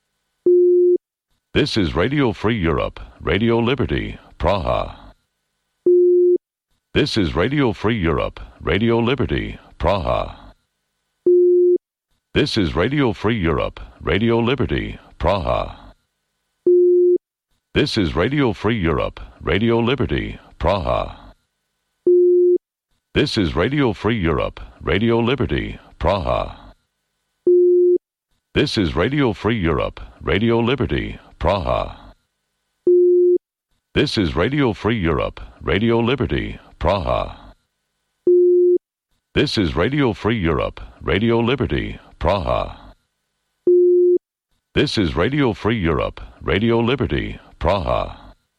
This is Radio Free Europe, Radio Liberty, Praha. This is Radio Free Europe, Radio Liberty, Praha. This is Radio Free Europe, Radio Liberty, Praha. This is Radio Free Europe, Radio Liberty, Praha. This is Radio Free Europe, Radio Liberty, Praha. This is Radio Free Europe, Radio Liberty, Praha. This is Radio Free Europe, Radio Liberty, Praha. This is Radio Free Europe, Radio Liberty, Praha. This is Radio Free Europe, Radio Liberty, Praha.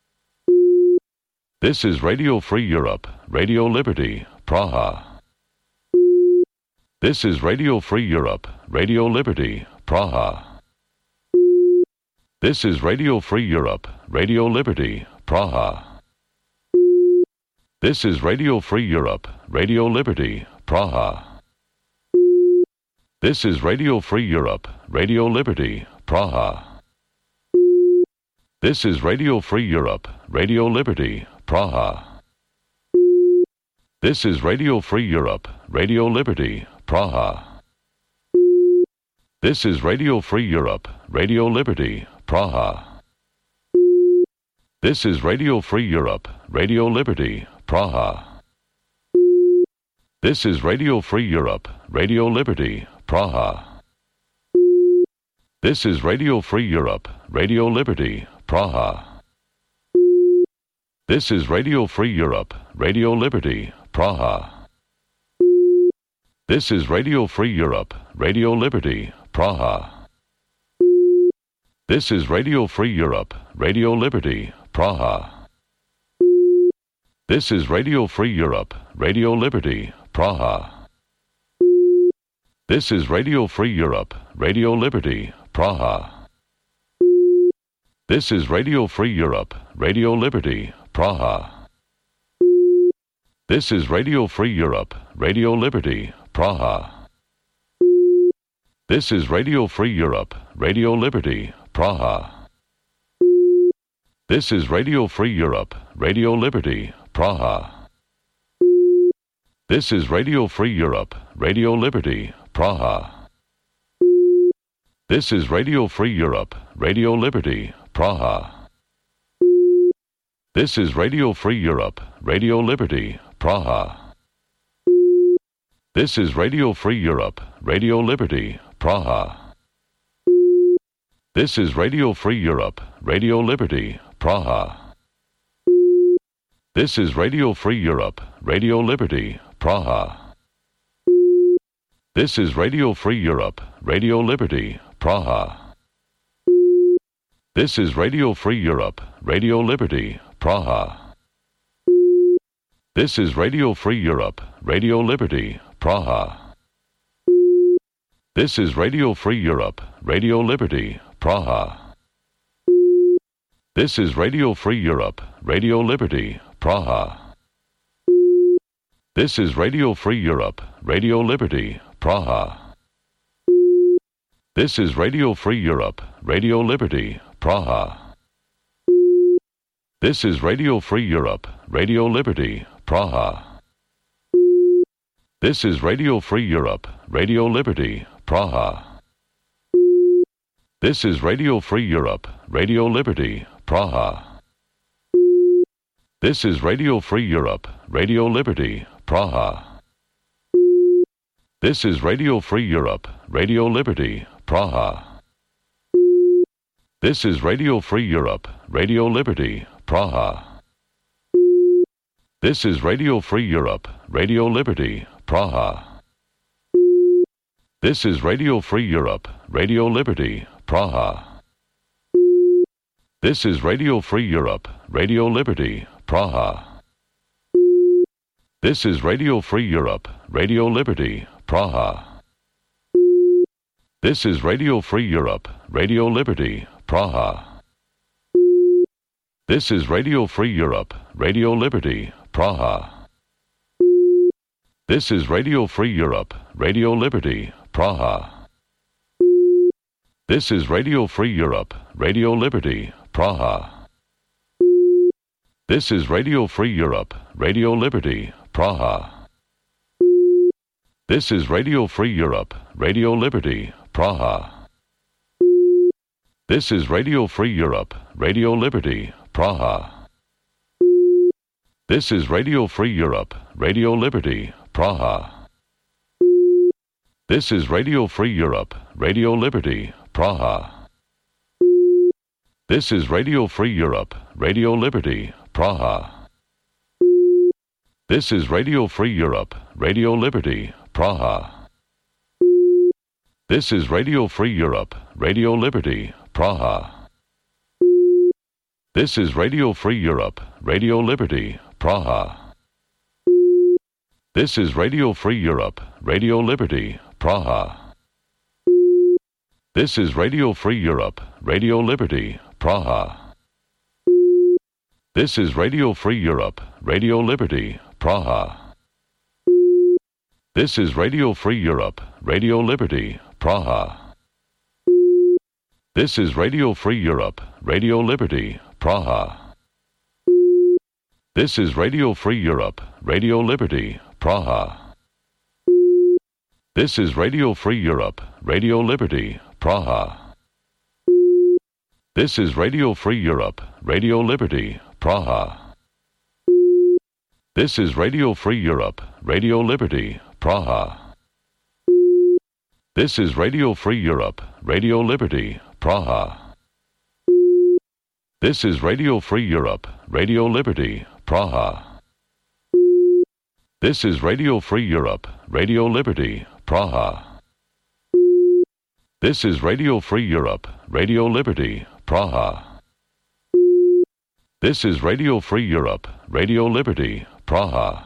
This is Radio Free Europe, Radio Liberty, Praha. This is Radio Free Europe, Radio Liberty, Praha. This is Radio Free Europe, Radio Liberty, Praha. This is Radio Free Europe, Radio Liberty, Praha. This is Radio Free Europe, Radio Liberty, Praha. This is Radio Free Europe, Radio Liberty, Praha. This is Radio Free Europe, Radio Liberty, Praha. This is Radio Free Europe, Radio Liberty, Praha. This is Radio Free Europe, Radio Liberty, Praha. This is Radio Free Europe, Radio Liberty, Praha. This is Radio Free Europe, Radio Liberty, Praha. This is Radio Free Europe, Radio Liberty, Praha. This is Radio Free Europe, Radio Liberty, Praha. This is Radio Free Europe, Radio Liberty, Praha. This is Radio Free Europe, Radio Liberty, Praha. This is Radio Free Europe, Radio Liberty, Praha. This is Radio Free Europe, Radio Liberty, Praha. This is Radio Free Europe, Radio Liberty, Praha. This is Radio Free Europe, Radio Liberty, Praha. This is Radio Free Europe, Radio Liberty, Praha. This is Radio Free Europe, Radio Liberty, Praha. This is Radio Free Europe, Radio Liberty, Praha. This is Radio Free Europe, Radio Liberty, Praha. This is Radio Free Europe, Radio Liberty, Praha. This is Radio Free Europe, Radio Liberty, Praha. This is Radio Free Europe, Radio Liberty, Praha. This is Radio Free Europe, Radio Liberty, Praha. This is Radio Free Europe, Radio Liberty, Praha. This is Radio Free Europe, Radio Liberty, Praha. This is Radio Free Europe, Radio Liberty, Praha. This is Radio Free Europe, Radio Liberty, Praha. This is Radio Free Europe, Radio Liberty, Praha. This is Radio Free Europe, Radio Liberty, Praha. This is Radio Free Europe, Radio Liberty, Praha. This is Radio Free Europe, Radio Liberty, Praha. This is Radio Free Europe, Radio Liberty, Praha. This is Radio Free Europe, Radio Liberty, Praha. This is Radio Free Europe, Radio Liberty, Praha. This is Radio Free Europe, Radio Liberty, Praha. This is Radio Free Europe, Radio Liberty, Praha. This is Radio Free Europe, Radio Liberty, Praha. This is Radio Free Europe, Radio Liberty, Praha. This is Radio Free Europe, Radio Liberty, Praha. This is Radio Free Europe, Radio Liberty, Praha. This is Radio Free Europe, Radio Liberty, Praha. This is Radio Free Europe, Radio Liberty, Praha. This is Radio Free Europe, Radio Liberty, Praha. This is Radio Free Europe, Radio Liberty, Praha. This is Radio Free Europe, Radio Liberty, Praha. This is Radio Free Europe, Radio Liberty, Praha. This is Radio Free Europe, Radio Liberty, Praha. This is Radio Free Europe, Radio Liberty, Praha. This is Radio Free Europe, Radio Liberty, Praha. This is Radio Free Europe, Radio Liberty, Praha. This is Radio Free Europe, Radio Liberty, Praha. This is Radio Free Europe, Radio Liberty, Praha. This is Radio Free Europe, Radio Liberty, Praha. This is Radio Free Europe, Radio Liberty, Praha. This is Radio Free Europe, Radio Liberty, Praha. This is Radio Free Europe, Radio Liberty, Praha. This is Radio Free Europe, Radio Liberty, Praha. This is Radio Free Europe, Radio Liberty, Praha. This is Radio Free Europe, Radio Liberty, Praha. This is Radio Free Europe, Radio Liberty, Praha. This is Radio Free Europe, Radio Liberty, Praha. This is Radio Free Europe, Radio Liberty, Praha. This is Radio Free Europe, Radio Liberty, Praha. This is Radio Free Europe, Radio Liberty, Praha. This is Radio Free Europe, Radio Liberty, Praha. This is Radio Free Europe, Radio Liberty, Praha.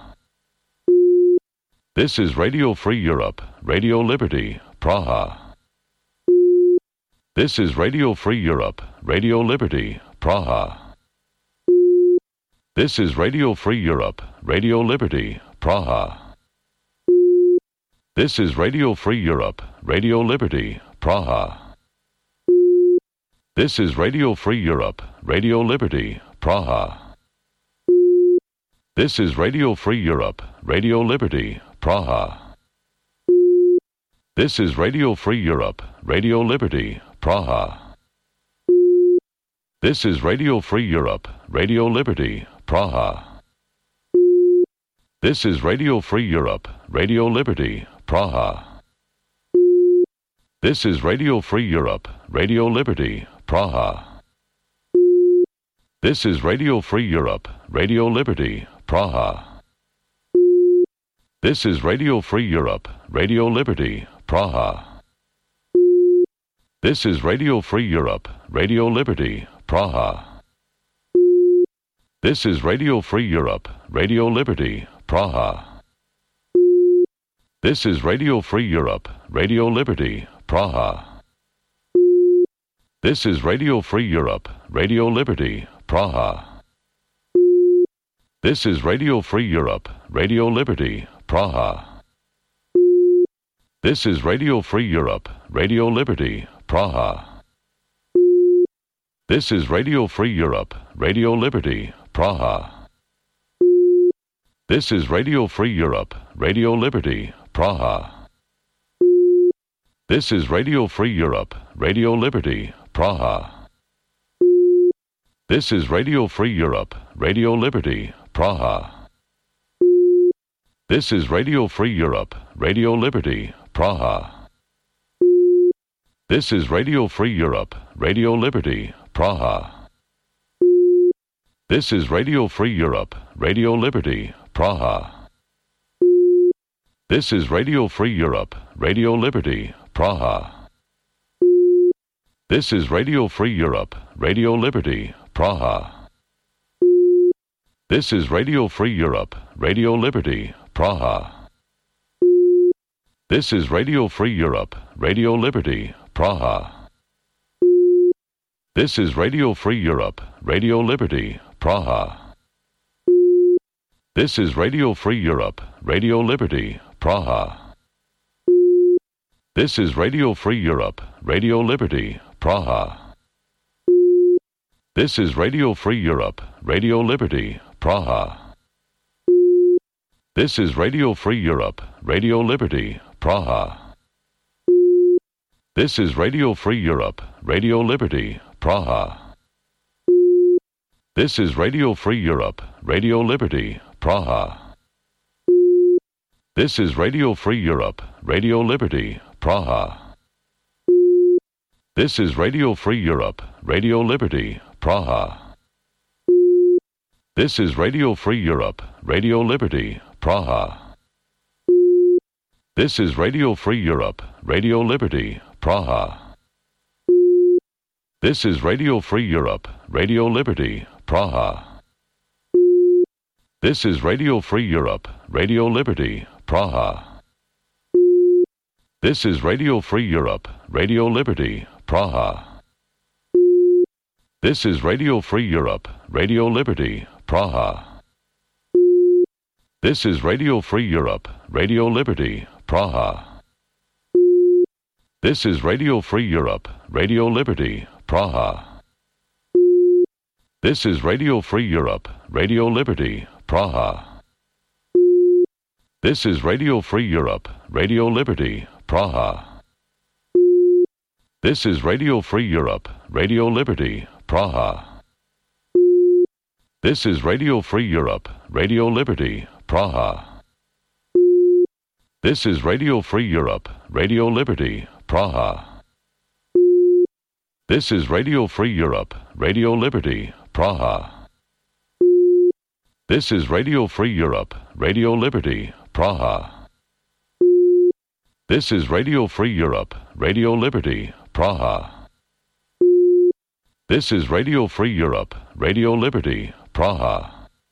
This is Radio Free Europe, Radio Liberty, Praha. This is Radio Free Europe, Radio Liberty, Praha. This is Radio Free Europe, Radio Liberty, Praha. This is Radio Free Europe, Radio Liberty, Praha. This is Radio Free Europe, Radio Liberty, Praha. This is Radio Free Europe, Radio Liberty, Praha. This is Radio Free Europe, Radio Liberty, Praha. This is Radio Free Europe, Radio Liberty, Praha. This is Radio Free Europe, Radio Liberty, Praha. This is Radio Free Europe, Radio Liberty, Praha. This is Radio Free Europe, Radio Liberty, Praha. This is Radio Free Europe, Radio Liberty, Praha. This is Radio Free Europe, Radio Liberty, Praha. This is Radio Free Europe, Radio Liberty, Praha. This is Radio Free Europe, Radio Liberty, Praha. This is Radio Free Europe, Radio Liberty, Praha. This is Radio Free Europe, Radio Liberty, Praha. This is Radio Free Europe, Radio Liberty, Praha. This is Radio Free Europe, Radio Liberty, Praha. This is Radio Free Europe, Radio Liberty, Praha. This is Radio Free Europe, Radio Liberty, Praha. This is Radio Free Europe, Radio Liberty, Praha. This is Radio Free Europe, Radio Liberty, Praha. This is Radio Free Europe, Radio Liberty, Praha. This is Radio Free Europe, Radio Liberty, Praha. This is Radio Free Europe, Radio Liberty, Praha. This is Radio Free Europe, Radio Liberty, Praha. This is Radio Free Europe, Radio Liberty, Praha. This is Radio Free Europe, Radio Liberty, Praha. This is Radio Free Europe, Radio Liberty, Praha. This is Radio Free Europe, Radio Liberty, Praha. This is Radio Free Europe, Radio Liberty, Praha. This is Radio Free Europe, Radio Liberty, Praha. This is Radio Free Europe, Radio Liberty, Praha. This is Radio Free Europe, Radio Liberty, Praha. This is Radio Free Europe, Radio Liberty, Praha. This is Radio Free Europe, Radio Liberty, Praha. This is Radio Free Europe, Radio Liberty, Praha. This is Radio Free Europe, Radio Liberty, Praha. This is Radio Free Europe, Radio Liberty, Praha. This is Radio Free Europe, Radio Liberty, Praha. This is Radio Free Europe, Radio Liberty, Praha. This is Radio Free Europe, Radio Liberty, Praha. This is Radio Free Europe, Radio Liberty, Praha. This is Radio Free Europe, Radio Liberty, Praha. This is Radio Free Europe, Radio Liberty, Praha. This is Radio Free Europe, Radio Liberty, Praha. This is Radio Free Europe, Radio Liberty, Praha. This is Radio Free Europe, Radio Liberty, Praha. This is Radio Free Europe, Radio Liberty, Praha. This is Radio Free Europe, Radio Liberty, Praha. This is Radio Free Europe, Radio Liberty, Praha. This is Radio Free Europe, Radio Liberty, Praha. This is Radio Free Europe, Radio Liberty, Praha. This is Radio Free Europe, Radio Liberty, Praha.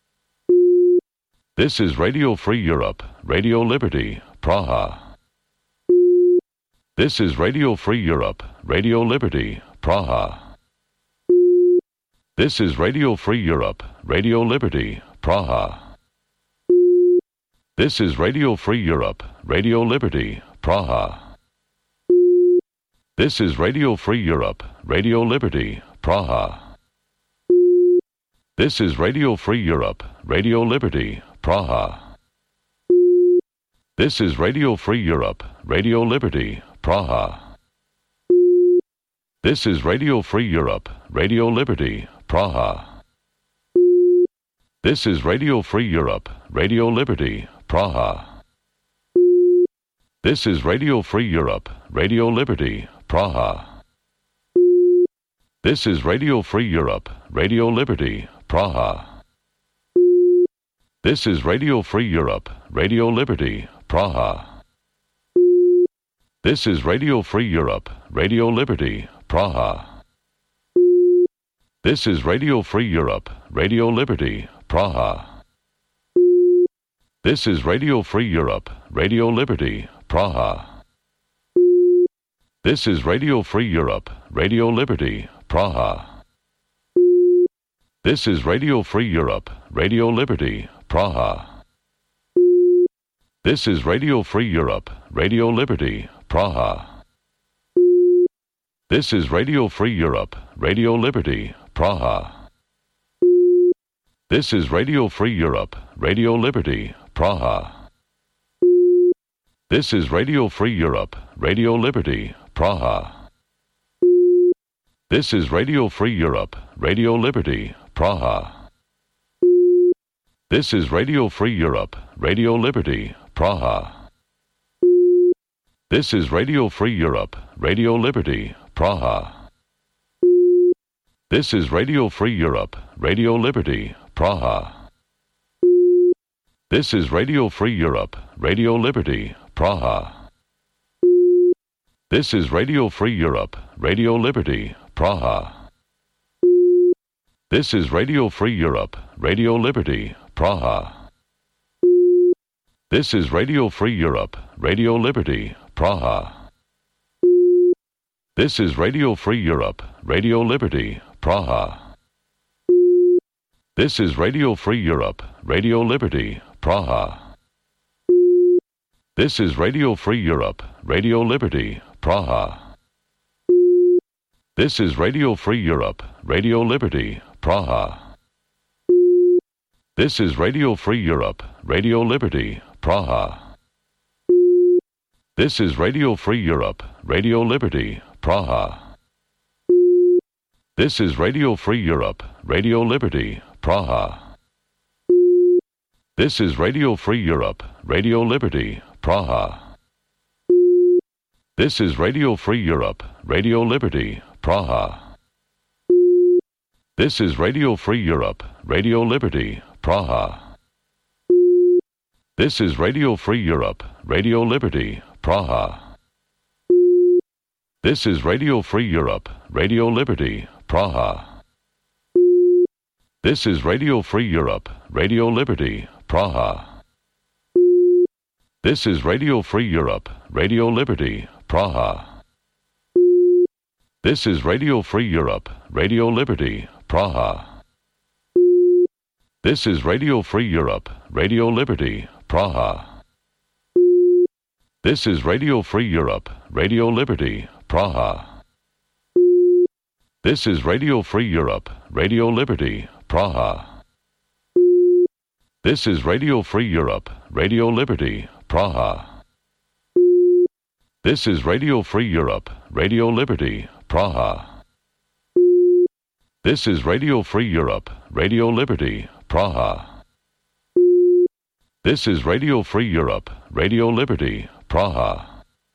This is Radio Free Europe, Radio Liberty, Praha. This is Radio Free Europe, Radio Liberty, Praha. This is Radio Free Europe, Radio Liberty, Praha. This is Radio Free Europe, Radio Liberty, Praha. This is Radio Free Europe, Radio Liberty, Praha. This is Radio Free Europe, Radio Liberty, Praha. This is Radio Free Europe, Radio Liberty, Praha. This is Radio Free Europe, Radio Liberty, Praha. This is Radio Free Europe, Radio Liberty, Praha. This is Radio Free Europe, Radio Liberty, Praha. This is Radio Free Europe, Radio Liberty, Praha. This is Radio Free Europe, Radio Liberty, Praha. This is Radio Free Europe, Radio Liberty, Praha. This is Radio Free Europe, Radio Liberty, Praha. This is Radio Free Europe, Radio Liberty, Praha. This is Radio Free Europe, Radio Liberty, Praha. This is Radio Free Europe, Radio Liberty, Praha. This is Radio Free Europe, Radio Liberty, Praha. This is Radio Free Europe, Radio Liberty, Praha. This is Radio Free Europe, Radio Liberty, Praha. This is Radio Free Europe, Radio Liberty, Praha. This is Radio Free Europe, Radio Liberty, Praha. This is Radio Free Europe, Radio Liberty, Praha. This is Radio Free Europe, Radio Liberty, Praha. This is Radio Free Europe, Radio Liberty, Praha. This is Radio Free Europe, Radio Liberty, Praha. This is Radio Free Europe, Radio Liberty, Praha. This is Radio Free Europe, Radio Liberty, Praha. This is Radio Free Europe, Radio Liberty, Praha. This is Radio Free Europe, Radio Liberty, Praha. This is Radio Free Europe, Radio Liberty, Praha. This is Radio Free Europe, Radio Liberty, Praha. This is Radio Free Europe, Radio Liberty, Praha. This is Radio Free Europe, Radio Liberty, Praha. This is Radio Free Europe, Radio Liberty, Praha. This is Radio Free Europe, Radio Liberty, Praha. This is Radio Free Europe, Radio Liberty, Praha. This is Radio Free Europe, Radio Liberty, Praha. This is Radio Free Europe, Radio Liberty, Praha. This is Radio Free Europe, Radio Liberty, Praha. This is Radio Free Europe, Radio Liberty, Praha. This is Radio Free Europe, Radio Liberty, Praha. This is Radio Free Europe, Radio Liberty, Praha. This is Radio Free Europe, Radio Liberty, Praha. This is Radio Free Europe, Radio Liberty, Praha. This is Radio Free Europe, Radio Liberty, Praha. This is Radio Free Europe, Radio Liberty, Praha. This is Radio Free Europe, Radio Liberty, Praha. This is Radio Free Europe, Radio Liberty, Praha. This is Radio Free Europe, Radio Liberty, Praha. This is Radio Free Europe, Radio Liberty, Praha.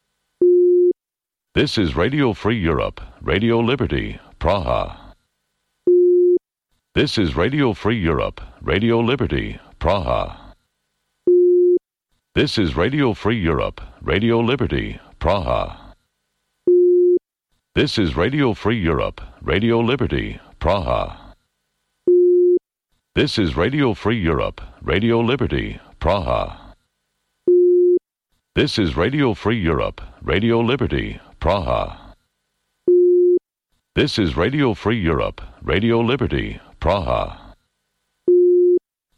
This is Radio Free Europe, Radio Liberty, Praha. This is Radio Free Europe, Radio Liberty, Praha. This is Radio Free Europe, Radio Liberty, Praha. This is Radio Free Europe, Radio Liberty, Praha. This is Radio Free Europe, Radio Liberty, Praha. This is Radio Free Europe, Radio Liberty, Praha. This is Radio Free Europe, Radio Liberty, Praha.